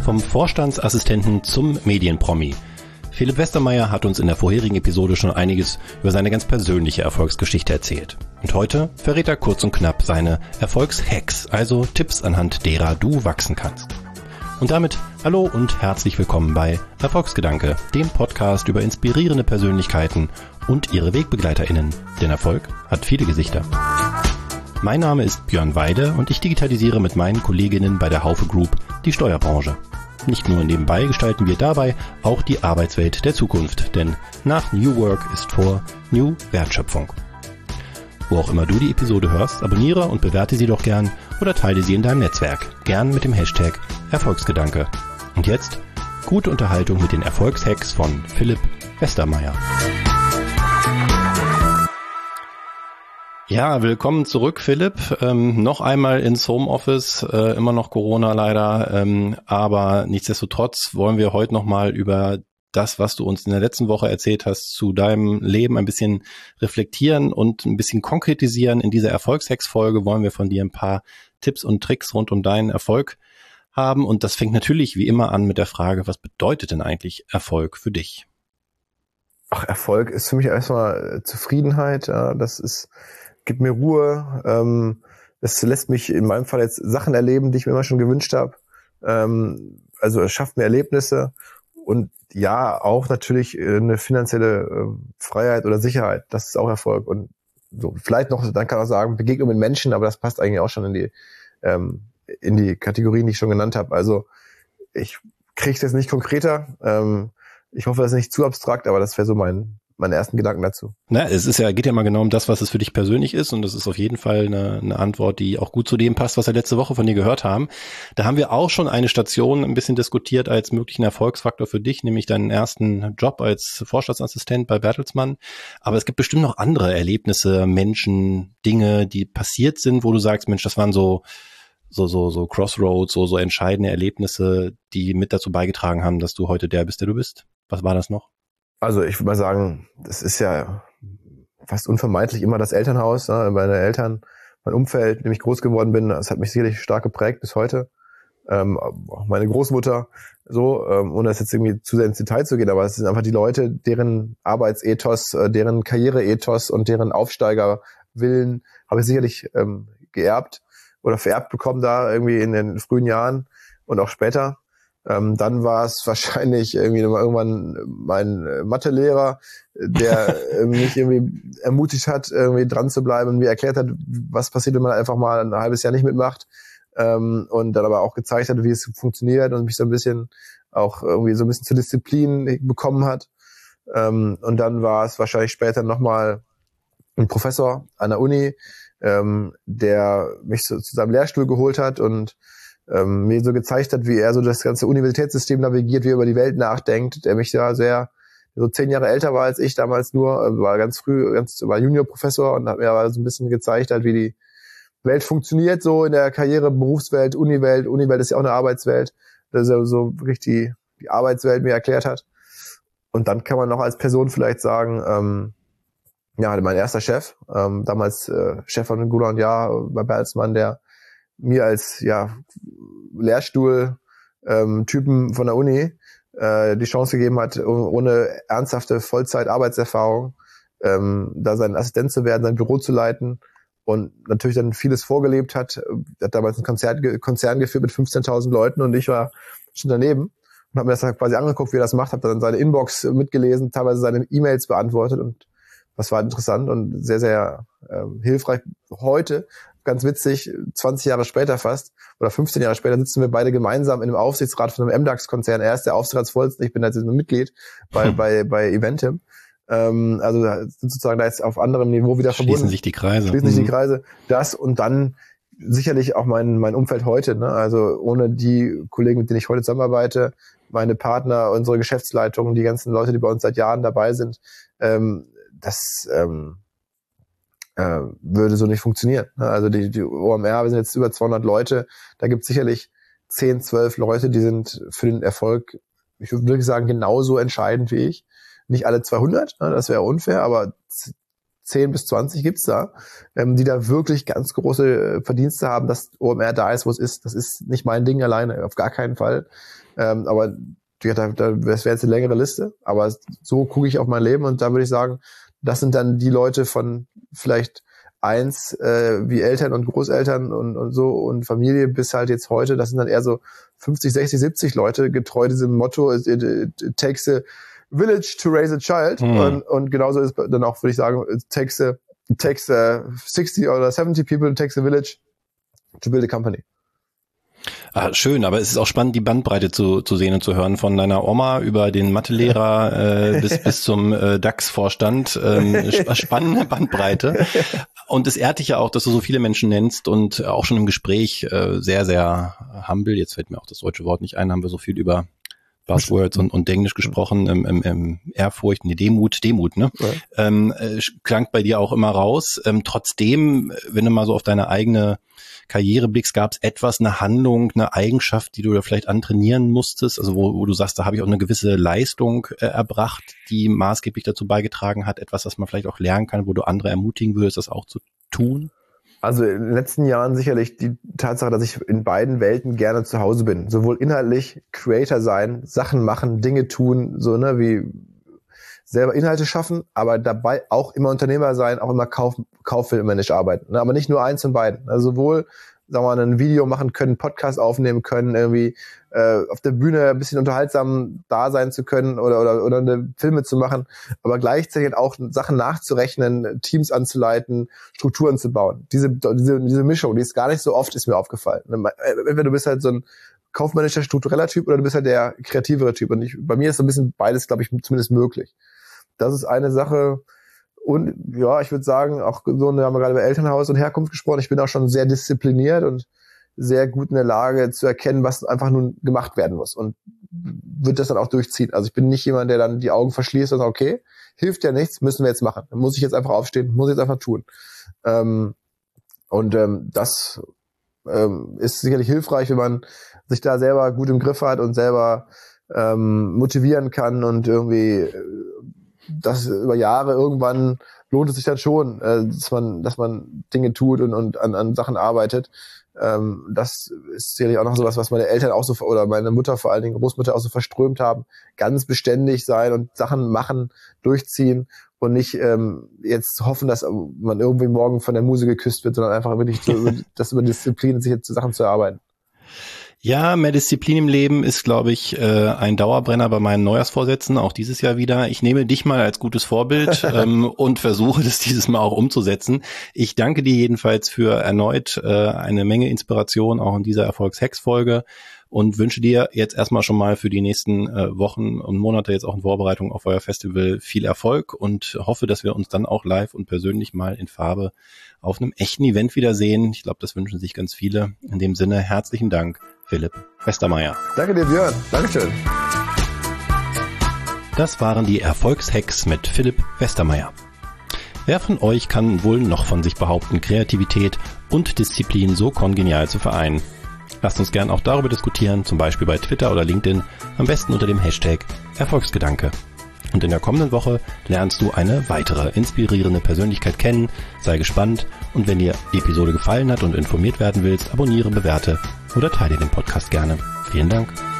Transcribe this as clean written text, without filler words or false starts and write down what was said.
Vom Vorstandsassistenten zum Medienpromi. Philipp Westermeier hat uns in der vorherigen Episode schon einiges über seine ganz persönliche Erfolgsgeschichte erzählt. Und heute verrät er kurz und knapp seine Erfolgshacks, also Tipps, anhand derer du wachsen kannst. Und damit hallo und herzlich willkommen bei Erfolgsgedanke, dem Podcast über inspirierende Persönlichkeiten und ihre WegbegleiterInnen. Denn Erfolg hat viele Gesichter. Mein Name ist Björn Weide und ich digitalisiere mit meinen Kolleginnen bei der Haufe Group die Steuerbranche. Nicht nur nebenbei gestalten wir dabei auch die Arbeitswelt der Zukunft, denn nach New Work ist vor New Wertschöpfung. Wo auch immer du die Episode hörst, abonniere und bewerte sie doch gern oder teile sie in deinem Netzwerk, gern mit dem Hashtag Erfolgsgedanke. Und jetzt gute Unterhaltung mit den Erfolgshacks von Philipp Westermeier. Ja, willkommen zurück, Philipp. Noch einmal ins Homeoffice, immer noch Corona leider, aber nichtsdestotrotz wollen wir heute nochmal über das, was du uns in der letzten Woche erzählt hast, zu deinem Leben ein bisschen reflektieren und ein bisschen konkretisieren. In dieser Erfolgshacks-Folge wollen wir von dir ein paar Tipps und Tricks rund um deinen Erfolg haben. Und das fängt natürlich wie immer an mit der Frage, was bedeutet denn eigentlich Erfolg für dich? Ach, Erfolg ist für mich erstmal Zufriedenheit. Ja, gibt mir Ruhe. Es lässt mich in meinem Fall jetzt Sachen erleben, die ich mir immer schon gewünscht habe. Also es schafft mir Erlebnisse und ja, auch natürlich eine finanzielle Freiheit oder Sicherheit. Das ist auch Erfolg. Und so vielleicht noch, dann kann man auch sagen, Begegnung mit Menschen, aber das passt eigentlich auch schon in die Kategorien, die ich schon genannt habe. Also ich kriege es jetzt nicht konkreter. Ich hoffe, das ist nicht zu abstrakt, aber das wäre so meine ersten Gedanken dazu. Geht ja mal genau um das, was es für dich persönlich ist, und das ist auf jeden Fall eine Antwort, die auch gut zu dem passt, was wir letzte Woche von dir gehört haben. Da haben wir auch schon eine Station ein bisschen diskutiert als möglichen Erfolgsfaktor für dich, nämlich deinen ersten Job als Vorstandsassistent bei Bertelsmann. Aber es gibt bestimmt noch andere Erlebnisse, Menschen, Dinge, die passiert sind, wo du sagst, Mensch, das waren so Crossroads, so entscheidende Erlebnisse, die mit dazu beigetragen haben, dass du heute der bist, der du bist. Was war das noch? Also ich würde mal sagen, das ist ja fast unvermeidlich immer das Elternhaus, ne? Meine Eltern, mein Umfeld, in dem ich groß geworden bin, das hat mich sicherlich stark geprägt bis heute. Auch meine Großmutter, ohne das jetzt irgendwie zu sehr ins Detail zu gehen, aber es sind einfach die Leute, deren Arbeitsethos, deren Karriereethos und deren Aufsteigerwillen habe ich sicherlich geerbt oder vererbt bekommen da irgendwie in den frühen Jahren und auch später. Dann war es wahrscheinlich irgendwann mein Mathelehrer, der mich irgendwie ermutigt hat, irgendwie dran zu bleiben und mir erklärt hat, was passiert, wenn man einfach mal ein halbes Jahr nicht mitmacht, und dann aber auch gezeigt hat, wie es funktioniert und mich so ein bisschen auch irgendwie so ein bisschen zur Disziplin bekommen hat. Und dann war es wahrscheinlich später nochmal ein Professor an der Uni, der mich so zu seinem Lehrstuhl geholt hat und mir so gezeigt hat, wie er so das ganze Universitätssystem navigiert, wie er über die Welt nachdenkt, der mich da so 10 Jahre älter war als ich damals nur, war Juniorprofessor und hat mir aber so ein bisschen gezeigt hat, wie die Welt funktioniert, so in der Karriere, Berufswelt, Uniwelt. Uniwelt ist ja auch eine Arbeitswelt, dass er so wirklich die Arbeitswelt mir erklärt hat. Und dann kann man noch als Person vielleicht sagen, mein erster Chef, damals Chef von Gruner + Jahr bei Bertelsmann, der mir als Lehrstuhl Typen von der Uni die Chance gegeben hat, ohne ernsthafte Vollzeit-Arbeitserfahrung da sein Assistent zu werden, sein Büro zu leiten und natürlich dann vieles vorgelebt hat. Er hat damals einen Konzern geführt mit 15.000 Leuten und ich war schon daneben und habe mir das dann quasi angeguckt, wie er das macht, habe dann seine Inbox mitgelesen, teilweise seine E-Mails beantwortet und das war interessant und sehr, sehr hilfreich. Heute, ganz witzig, 20 Jahre später fast, oder 15 Jahre später, sitzen wir beide gemeinsam in einem Aufsichtsrat von einem MDAX-Konzern. Er ist der Aufsichtsratsvorsitzende, ich bin jetzt ein Mitglied bei Eventim. Also sozusagen da jetzt auf anderem Niveau wieder verbunden. Schließen sich die Kreise. Das und dann sicherlich auch mein Umfeld heute. Ne? Also ohne die Kollegen, mit denen ich heute zusammenarbeite, meine Partner, unsere Geschäftsleitung, die ganzen Leute, die bei uns seit Jahren dabei sind, das würde so nicht funktionieren. Also die OMR, wir sind jetzt über 200 Leute, da gibt es sicherlich 10, 12 Leute, die sind für den Erfolg, ich würde wirklich sagen, genauso entscheidend wie ich. Nicht alle 200, das wäre unfair, aber 10 bis 20 gibt's da, die da wirklich ganz große Verdienste haben, dass OMR da ist, wo es ist. Das ist nicht mein Ding alleine, auf gar keinen Fall. Aber das wäre jetzt eine längere Liste. Aber so gucke ich auf mein Leben und da würde ich sagen, das sind dann die Leute von vielleicht 1 wie Eltern und Großeltern und so und Familie bis halt jetzt heute, das sind dann eher so 50, 60, 70 Leute, getreu diesem Motto, it takes a village to raise a child. Und genauso ist dann auch, würde ich sagen, it takes 60 oder 70 people, it takes a village to build a company. Schön, aber es ist auch spannend, die Bandbreite zu sehen und zu hören, von deiner Oma über den Mathelehrer bis zum DAX-Vorstand. Spannende Bandbreite. Und es ehrt dich ja auch, dass du so viele Menschen nennst und auch schon im Gespräch sehr, sehr humble, jetzt fällt mir auch das deutsche Wort nicht ein, haben wir so viel über Buzzwords und Englisch gesprochen, Ehrfurcht, Demut, ne? Ja. Klang bei dir auch immer raus. Trotzdem, wenn du mal so auf deine eigene Karriere blickst, gab es etwas, eine Handlung, eine Eigenschaft, die du da vielleicht antrainieren musstest, also wo du sagst, da habe ich auch eine gewisse Leistung erbracht, die maßgeblich dazu beigetragen hat, etwas, das man vielleicht auch lernen kann, wo du andere ermutigen würdest, das auch zu tun? Also in den letzten Jahren sicherlich die Tatsache, dass ich in beiden Welten gerne zu Hause bin. Sowohl inhaltlich Creator sein, Sachen machen, Dinge tun, so ne, wie selber Inhalte schaffen, aber dabei auch immer Unternehmer sein, auch immer kaufmännisch arbeiten. Ne? Aber nicht nur eins von beiden. Also sowohl, sagen wir mal, ein Video machen können, Podcast aufnehmen können, irgendwie auf der Bühne ein bisschen unterhaltsam da sein zu können oder eine Filme zu machen, aber gleichzeitig auch Sachen nachzurechnen, Teams anzuleiten, Strukturen zu bauen. Diese Mischung, die ist gar nicht so oft, ist mir aufgefallen. Entweder du bist halt so ein kaufmännischer, struktureller Typ oder du bist halt der kreativere Typ. Und bei mir ist so ein bisschen beides, glaube ich, zumindest möglich. Das ist eine Sache. Und ja, ich würde sagen, auch so, wir haben gerade über Elternhaus und Herkunft gesprochen, ich bin auch schon sehr diszipliniert und sehr gut in der Lage zu erkennen, was einfach nun gemacht werden muss und wird das dann auch durchziehen. Also ich bin nicht jemand, der dann die Augen verschließt und sagt, okay, hilft ja nichts, müssen wir jetzt machen. Dann muss ich jetzt einfach aufstehen, muss ich jetzt einfach tun. Das ist sicherlich hilfreich, wenn man sich da selber gut im Griff hat und selber motivieren kann und irgendwie das über Jahre irgendwann lohnt es sich dann schon, dass man Dinge tut und an Sachen arbeitet. Das ist sicherlich auch noch sowas, was meine Eltern auch so, oder meine Mutter, vor allen Dingen Großmutter, auch so verströmt haben. Ganz beständig sein und Sachen machen, durchziehen und nicht jetzt hoffen, dass man irgendwie morgen von der Muse geküsst wird, sondern einfach wirklich über Disziplin, sich jetzt zu Sachen zu erarbeiten. Ja, mehr Disziplin im Leben ist, glaube ich, ein Dauerbrenner bei meinen Neujahrsvorsätzen, auch dieses Jahr wieder. Ich nehme dich mal als gutes Vorbild und versuche das dieses Mal auch umzusetzen. Ich danke dir jedenfalls für erneut eine Menge Inspiration, auch in dieser Erfolgs-Hacks-Folge, und wünsche dir jetzt erstmal schon mal für die nächsten Wochen und Monate, jetzt auch in Vorbereitung auf euer Festival, viel Erfolg und hoffe, dass wir uns dann auch live und persönlich mal in Farbe auf einem echten Event wiedersehen. Ich glaube, das wünschen sich ganz viele. In dem Sinne, herzlichen Dank, Philipp Westermeier. Danke dir, Björn. Dankeschön. Das waren die Erfolgshacks mit Philipp Westermeier. Wer von euch kann wohl noch von sich behaupten, Kreativität und Disziplin so kongenial zu vereinen? Lasst uns gern auch darüber diskutieren, zum Beispiel bei Twitter oder LinkedIn, am besten unter dem Hashtag Erfolgsgedanke. Und in der kommenden Woche lernst du eine weitere inspirierende Persönlichkeit kennen. Sei gespannt und wenn dir die Episode gefallen hat und informiert werden willst, abonniere, bewerte oder teile den Podcast gerne. Vielen Dank.